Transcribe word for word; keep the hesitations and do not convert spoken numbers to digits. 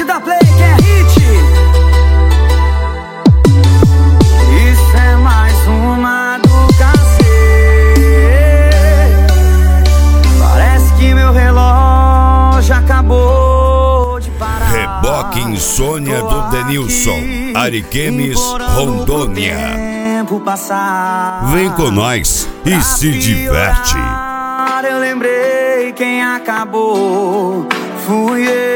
da play que é hit. Isso é mais uma do cacete. Parece que meu relógio acabou de parar. Reboque Insônia do Denilson, Ariquemes, Rondônia. Vem com nós e se diverte. Eu lembrei quem acabou, fui eu.